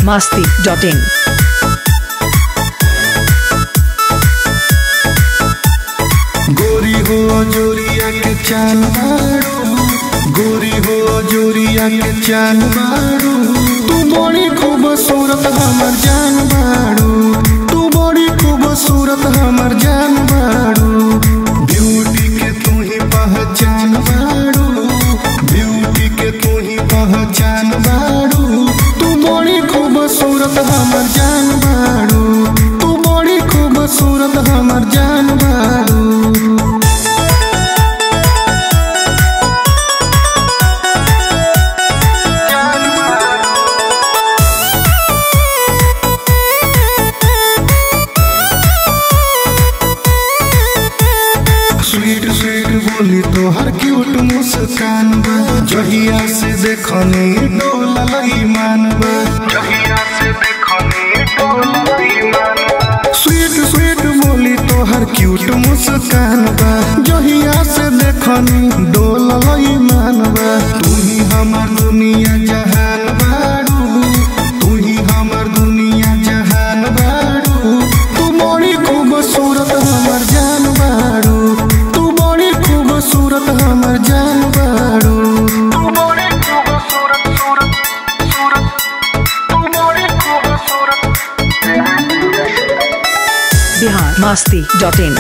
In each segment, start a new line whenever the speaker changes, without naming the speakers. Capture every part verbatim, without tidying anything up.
masti dot in.
गोरी हो जोरिया के चान बारू, गोरी हो जोरिया के चान बारू, तू बड़ी खूबसूरत हमर जान बारू, तू बड़ी खूबसूरत हमर जान बारू, ब्यूटी के तू ही पहचान बारू, ब्यूटी के तू ही पहचान बारू, तू बड़ी खूबसूरत हमर जान बारू, तू बड़ी खूबसूरत हमर जान बारू। स्वीट स्वीट बोली तो हर क्यूट मुस्कान बा, जहिया से देखनी डोला ईमान बा, जहिया से देखनी डोला ईमान बा। स्वीट स्वीट बोली तो हर क्यूट मुस्कान बा, जहिया से देखनी डोला ईमान बा। तू ही हमर दुनिया जहान बारू, तू ही हमर दुनिया जहान बारू, तू बड़ी खूबसूरत हमर जान बारू, खूबसूरत हमर जान बारू, तू बड़ी खूबसूरत सूरत सूरत, तू बड़ी खूबसूरत।
Bihar masti dot in.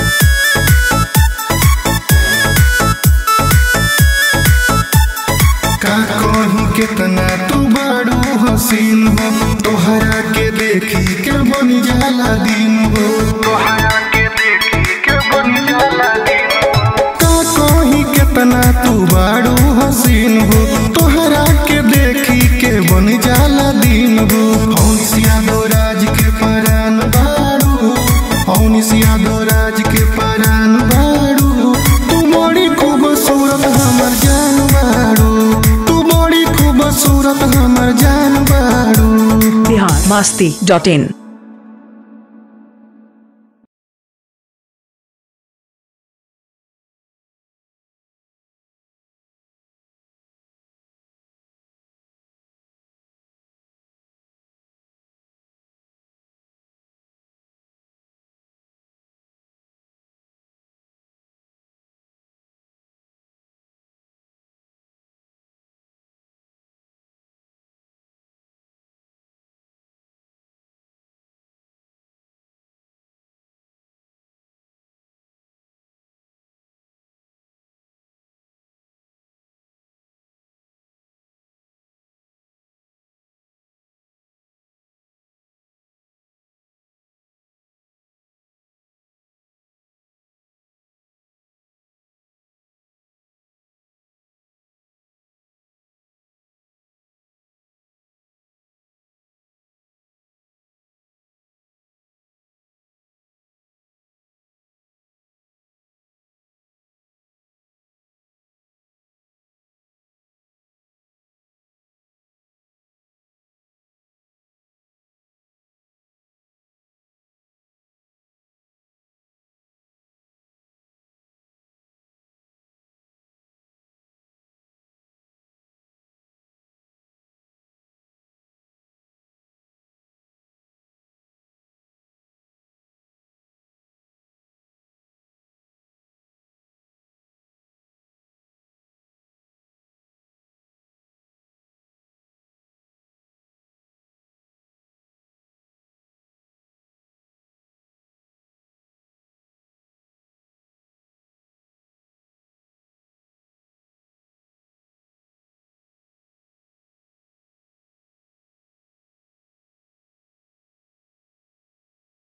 का कहीं कितना तू बड़ू हसीन हो, तोहरा के देखी के बन जाला दिन हो, तोहरा के देखी के बन जाला दिन हो। का कहीं कितना तू बड़ू हसीन हो, तोहरा के देखी के बन जाला दिन हो। हौसिया दो राज के परान बारू, हौसिया दो राज के परान बारू, तू बड़ी खूबसूरत हमर जान बारू, तू बड़ी खूबसूरत हमर जान बारू।
Bihar masti dot in.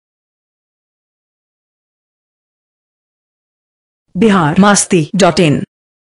Bihar masti dot in.